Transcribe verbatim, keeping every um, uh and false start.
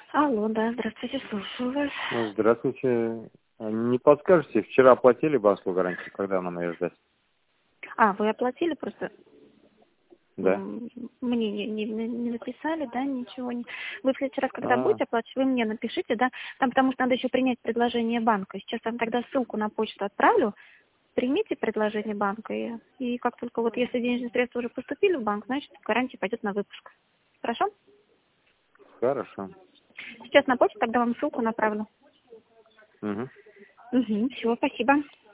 Алло, да, здравствуйте, слушаю вас. Ну, здравствуйте. Не подскажете, вчера оплатили базовую гарантию, когда нам ее ждать? А, вы оплатили просто? Да. м, Мне не, не, не не написали, да, ничего не. Вы в следующий раз, когда А, будете оплачивать, вы мне напишите, да, там потому что надо еще принять предложение банка. Сейчас я вам тогда ссылку на почту отправлю. Примите предложение банка, и, и как только вот если денежные средства уже поступили в банк, значит гарантия пойдет на выпуск. Хорошо? хорошо. Сейчас на почту тогда вам ссылку направлю. Угу. Угу, все, спасибо.